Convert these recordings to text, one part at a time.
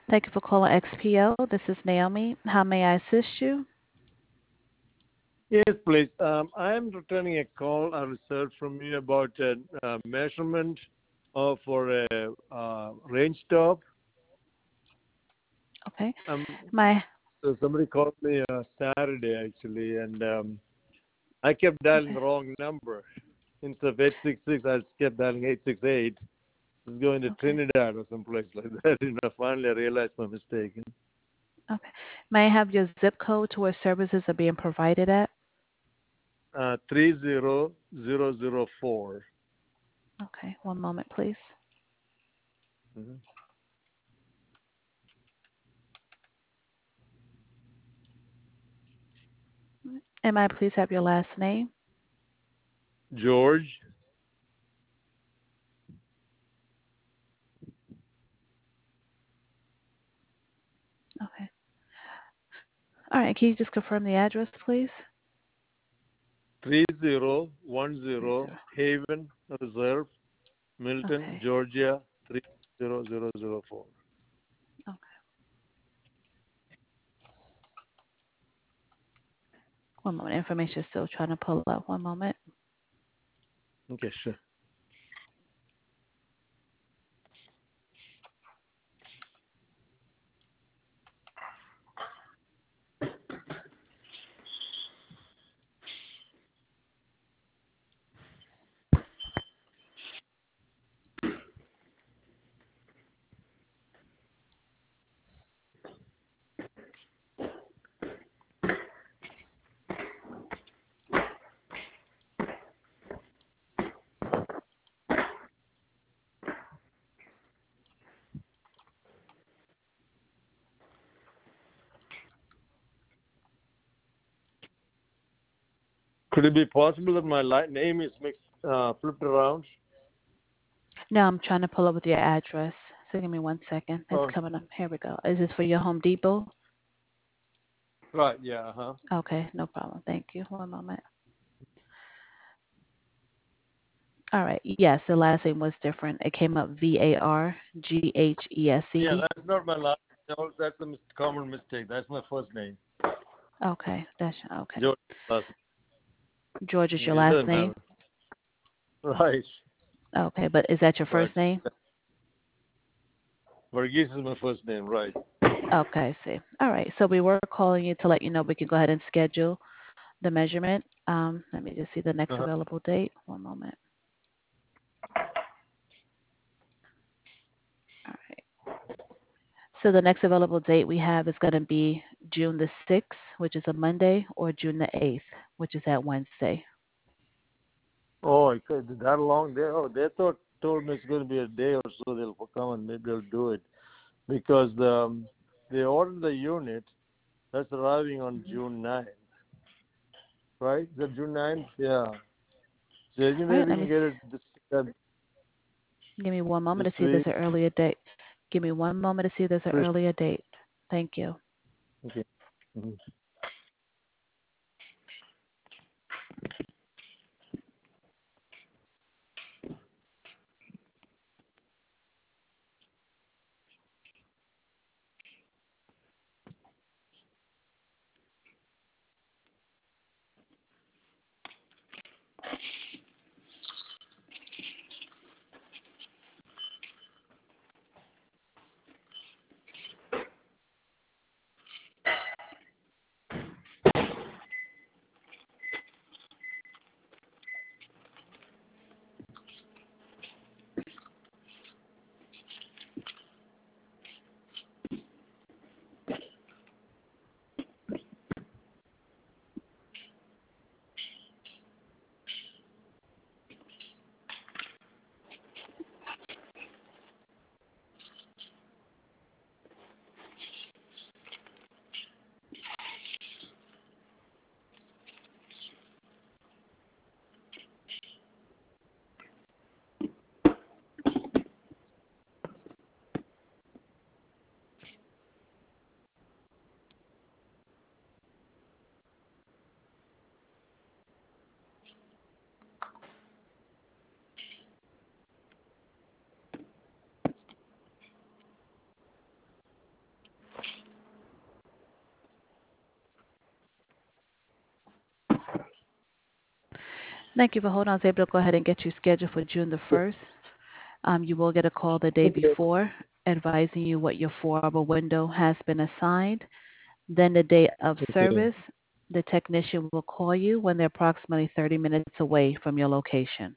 Thank you for calling XPO. This is Naomi. How may I assist you? Yes, please. I am returning a call I received from you about a measurement for a range top. Okay. Um, My so somebody called me Saturday actually, and I kept dialing okay. the wrong number. Instead of 866, I just kept dialing 868. It's going to Okay. Trinidad or someplace like that. Finally I realized my mistake. Okay. May I have your zip code to where services are being provided at? 30004. Okay. One moment, please. Mm-hmm. And may I please have your last name? George. Okay. All right. Can you just confirm the address, please? 3010 30. Haven Reserve, Milton, Okay. Georgia 30004. Okay. One moment. Information is still trying to pull up. One moment. Okay, sure. Could it be possible that my name is mixed, flipped around? No, I'm trying to pull up with your address. So give me 1 second. It's Oh, coming up. Here we go. Is this for your Home Depot? right, yeah, huh? Okay. No problem. Thank you. One moment. All right. Yes, the last name was different. It came up Yeah, Varghese. that's not my last. No, that's a common mistake. That's my first name. Okay, that's okay. George last George is name. your It last doesn't name. matter. Right. Okay, but is that your But first name? Varghese is my first name, right? Okay, I see. All right. So we were calling you to let you know we can go ahead and schedule the measurement. Let me just see the next Uh-huh. available date. One moment. All right. So the next available date we have is going to be June the 6th, which is a Monday, or June the 8th, which is that Wednesday. Oh, it could that long? They told me it's going to be a day or so. They'll come and maybe they'll do it because they ordered the unit that's arriving on June 9th, right? Is that June 9th? Yeah. So All anyway, right. we Let can me get it give me one moment this to see if there's week. an earlier date. Give me one moment to see if there's an earlier date. Thank you. Okay. Mhm. Thank you for holding. I was able to go ahead and get you scheduled for June the 1st. You will get a call the day Okay. before advising you what your 4-hour window has been assigned. Then the day of Okay. service, the technician will call you when they're approximately 30 minutes away from your location.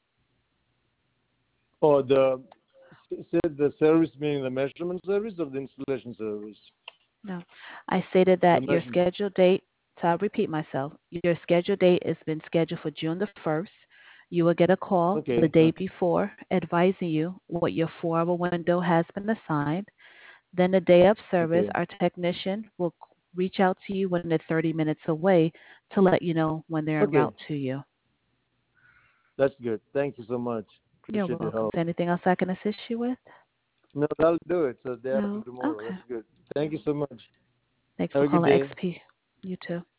Oh, the service meaning the measurement service or the installation service? No, I stated The that your measurement. scheduled date, so I'll repeat myself. Your scheduled date has been scheduled for June the 1st. You will get a call the Okay. day before advising you what your 4-hour window has been assigned. Then the day of service, Okay. our technician will reach out to you when they're 30 minutes away to let you know when they're en Okay. route to you. That's good. Thank you so much. You're Appreciate your welcome. Is help. there anything else I can assist you with? No, that'll do it. So day after No? tomorrow. Okay. That's good. Thank you so much. Thanks Have for a good calling day. XP. You too.